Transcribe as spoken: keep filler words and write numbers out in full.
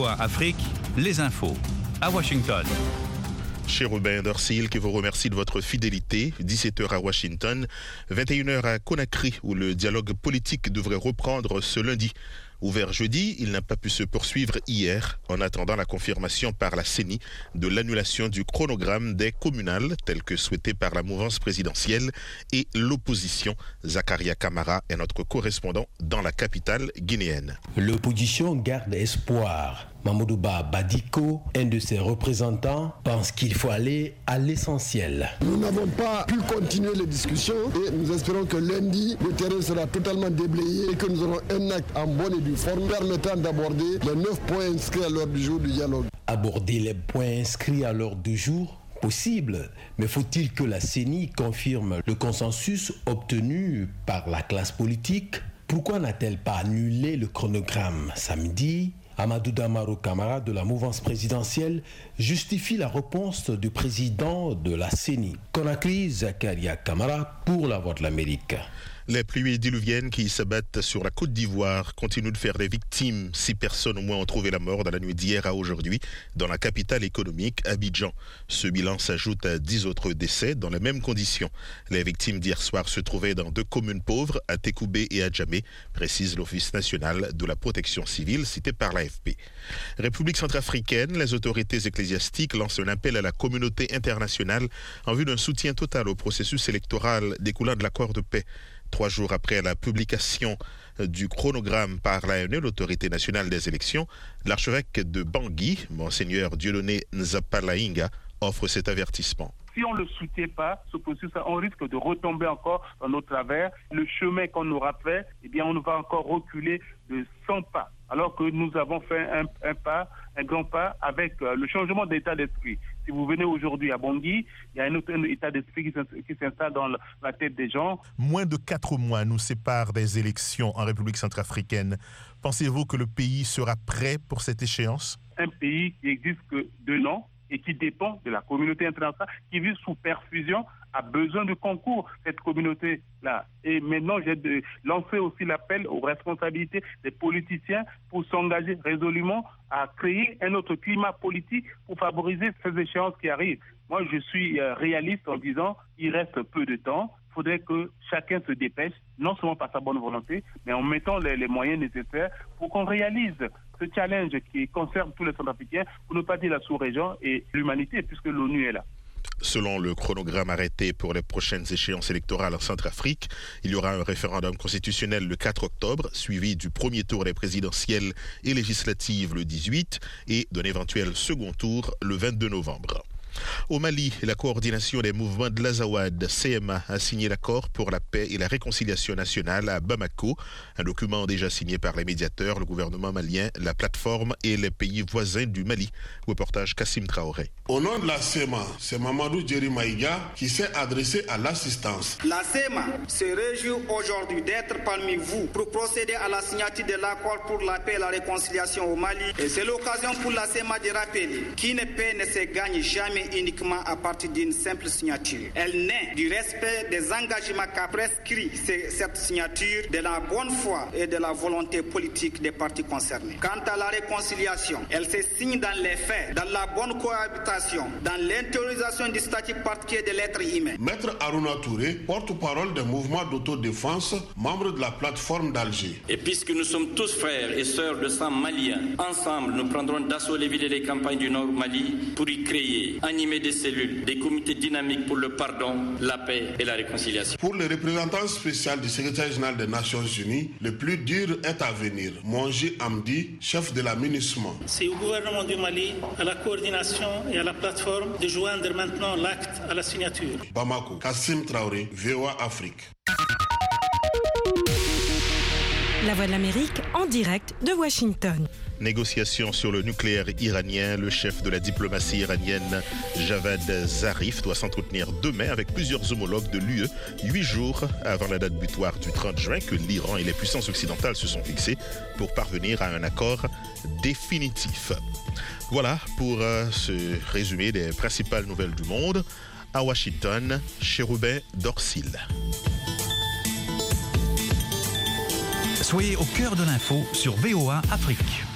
A Afrique, les infos à Washington. Chérubin Dorsil qui vous remercie de votre fidélité. dix-sept heures à Washington, vingt et une heures à Conakry où le dialogue politique devrait reprendre ce lundi. Ouvert jeudi, il n'a pas pu se poursuivre hier en attendant la confirmation par la C E N I de l'annulation du chronogramme des communales tel que souhaité par la mouvance présidentielle et l'opposition. Zakaria Kamara est notre correspondant dans la capitale guinéenne. L'opposition garde espoir. Mamoudouba Badiko, un de ses représentants, pense qu'il faut aller à l'essentiel. Nous n'avons pas pu continuer les discussions et nous espérons que lundi, le terrain sera totalement déblayé et que nous aurons un acte en bonne et due forme permettant d'aborder les neuf points inscrits à l'ordre du jour du dialogue. Aborder les points inscrits à l'ordre du jour ? Possible, mais faut-il que la C E N I confirme le consensus obtenu par la classe politique ? Pourquoi n'a-t-elle pas annulé le chronogramme samedi ? Amadou Damaro Camara de la mouvance présidentielle justifie la réponse du président de la C E N I. Conakry, Zakaria Kamara pour la Voix de l'Amérique. Les pluies diluviennes qui s'abattent sur la Côte d'Ivoire continuent de faire des victimes. Six personnes au moins ont trouvé la mort dans la nuit d'hier à aujourd'hui dans la capitale économique, Abidjan. Ce bilan s'ajoute à dix autres décès dans les mêmes conditions. Les victimes d'hier soir se trouvaient dans deux communes pauvres, à Tekoubé et à Djamé, précise l'Office national de la protection civile cité par l'A F P. République centrafricaine, les autorités ecclésiastiques lancent un appel à la communauté internationale en vue d'un soutien total au processus électoral découlant de l'accord de paix. Trois jours après la publication du chronogramme par l'A N E, l'autorité nationale des élections, l'archevêque de Bangui, Monseigneur Dieudonné Nzapalainga, offre cet avertissement. Si on ne le soutient pas, ce processus, on risque de retomber encore dans nos travers. Le chemin qu'on aura fait, eh bien, on va encore reculer de cent pas. Alors que nous avons fait un, un pas, un grand pas avec euh, le changement d'état d'esprit. Si vous venez aujourd'hui à Bangui, il y a un autre un état d'esprit qui s'installe dans la tête des gens. Moins de quatre mois nous séparent des élections en République centrafricaine. Pensez-vous que le pays sera prêt pour cette échéance ? Un pays qui existe que deux ans et qui dépend de la communauté internationale, qui vit sous perfusion, a besoin de concours, cette communauté-là. Et maintenant, j'ai de lancer aussi l'appel aux responsabilités des politiciens pour s'engager résolument à créer un autre climat politique pour favoriser ces échéances qui arrivent. Moi, je suis réaliste en disant qu'il reste peu de temps. Il faudrait que chacun se dépêche, non seulement par sa bonne volonté, mais en mettant les, les moyens nécessaires pour qu'on réalise ce challenge qui concerne tous les Centrafricains, pour ne pas dire la sous-région et l'humanité, puisque l'ONU est là. Selon le chronogramme arrêté pour les prochaines échéances électorales en Centrafrique, il y aura un référendum constitutionnel le quatre octobre, suivi du premier tour des présidentielles et législatives le dix-huit et d'un éventuel second tour le vingt-deux novembre. Au Mali, la coordination des mouvements de l'Azawad, C M A, a signé l'accord pour la paix et la réconciliation nationale à Bamako, un document déjà signé par les médiateurs, le gouvernement malien, la plateforme et les pays voisins du Mali. Reportage Kassim Traoré. Au nom de la C M A, c'est Mamadou Djeri Maïga qui s'est adressé à l'assistance. La C M A se réjouit aujourd'hui d'être parmi vous pour procéder à la signature de l'accord pour la paix et la réconciliation au Mali. Et c'est l'occasion pour la C M A de rappeler qu'une paix ne se gagne jamais uniquement à partir d'une simple signature. Elle naît du respect des engagements qu'a prescrit cette signature, de la bonne foi et de la volonté politique des parties concernées. Quant à la réconciliation, elle se signe dans les faits, dans la bonne cohabitation, dans l'intériorisation du statut particulier de l'être humain. Maître Aruna Touré, porte-parole des mouvements d'autodéfense, membre de la plateforme d'Alger. Et puisque nous sommes tous frères et sœurs de sang malien, ensemble nous prendrons d'assaut les villes et les campagnes du Nord Mali pour y créer, animer des cellules, des comités dynamiques pour le pardon, la paix et la réconciliation. Pour le représentant spécial du secrétaire général des Nations Unies, le plus dur est à venir. Monji Amdi, chef de la MINUSMA. C'est au gouvernement du Mali, à la coordination et à la plateforme de joindre maintenant l'acte à la signature. Bamako, Kassim Traoré, V O A Afrique. La Voix de l'Amérique en direct de Washington. Négociations sur le nucléaire iranien. Le chef de la diplomatie iranienne, Javad Zarif, doit s'entretenir demain avec plusieurs homologues de l'U E, huit jours avant la date butoir du trente juin que l'Iran et les puissances occidentales se sont fixées pour parvenir à un accord définitif. Voilà pour euh, ce résumé des principales nouvelles du monde. À Washington, Chérubin Dorsil. Soyez au cœur de l'info sur V O A Afrique.